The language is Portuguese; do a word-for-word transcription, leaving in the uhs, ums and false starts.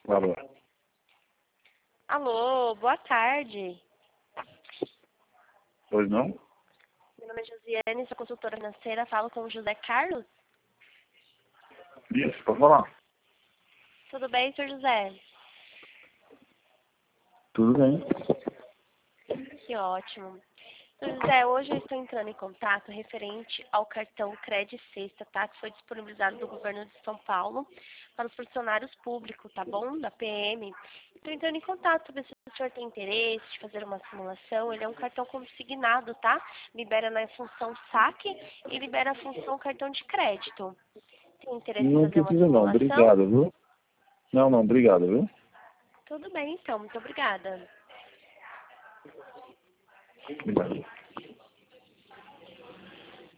Alô. Alô, boa tarde. Pois não? Meu nome é Josiane, sou consultora financeira, falo com o José Carlos. Isso, pode falar. Tudo bem, senhor José? Tudo bem. Que ótimo. Senhor José, hoje eu estou entrando em contato referente ao cartão Credit Sexta, tá? Que foi disponibilizado do governo de São Paulo para os funcionários públicos, tá bom? Da P M. Estou entrando em contato para ver se o senhor tem interesse de fazer uma simulação. Ele é um cartão consignado, tá? Libera na função saque e libera a função cartão de crédito. Tem interesse em Não fazer uma precisa não, simulação? obrigado, viu? Não, não, obrigado, viu? Tudo bem, então. Muito obrigada. Obrigado.